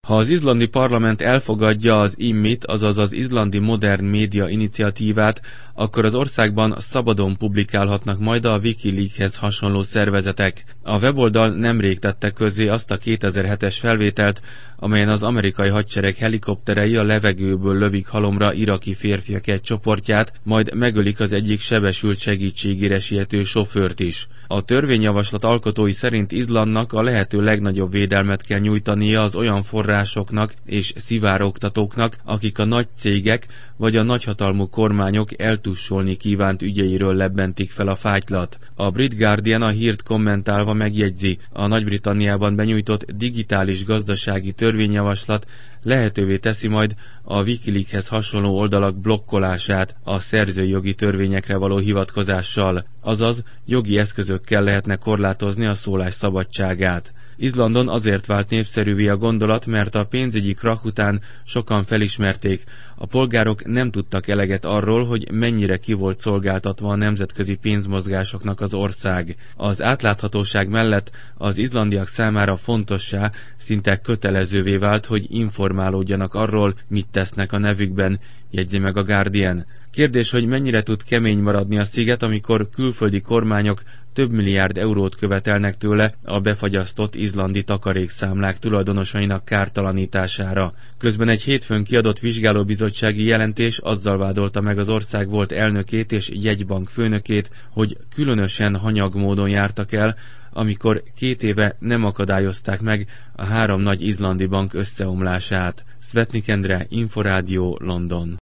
Ha az izlandi parlament elfogadja az IMMI-t, azaz az Izlandi Modern Média Iniciatívát, akkor az országban szabadon publikálhatnak majd a Wikileakshez hasonló szervezetek. A weboldal nemrég tette közzé azt a 2007-es felvételt, amelyen az amerikai hadsereg helikopterei a levegőből lövik halomra iraki férfiak egy csoportját, majd megölik az egyik sebesült segítségére siető sofőrt is. A törvényjavaslat alkotói szerint Izlandnak a lehető legnagyobb védelmet kell nyújtania az olyan forrásoknak és szivárogtatóknak, akik a nagy cégek vagy a nagyhatalmú kormányok eltussolni kívánt ügyeiről lebbentik fel a fájtlat. A Brit Guardian a hírt kommentálva megjegyzi, a Nagy-Britanniában benyújtott digitális gazdasági törvényjavaslat lehetővé teszi majd a Wikileakshez hasonló oldalak blokkolását a szerzői jogi törvényekre való hivatkozással, azaz jogi eszközökkel lehetne korlátozni a szólás szabadságát. Izlandon azért vált népszerűvé a gondolat, mert a pénzügyi krach után sokan felismerték, a polgárok nem tudtak eleget arról, hogy mennyire ki volt szolgáltatva a nemzetközi pénzmozgásoknak az ország. Az átláthatóság mellett az izlandiak számára fontossá, szinte kötelezővé vált, hogy informálódjanak arról, mit tesznek a nevükben, jegyzi meg a Guardian. Kérdés, hogy mennyire tud kemény maradni a sziget, amikor külföldi kormányok több milliárd eurót követelnek tőle a befagyasztott izlandi takarékszámlák tulajdonosainak kártalanítására. Közben egy hétfőn kiadott vizsgálóbizottsági jelentés azzal vádolta meg az ország volt elnökét és jegybank főnökét, hogy különösen hanyag módon jártak el, amikor 2 éve nem akadályozták meg a 3 nagy izlandi bank összeomlását. Svetnik Endre, Inforádió, London.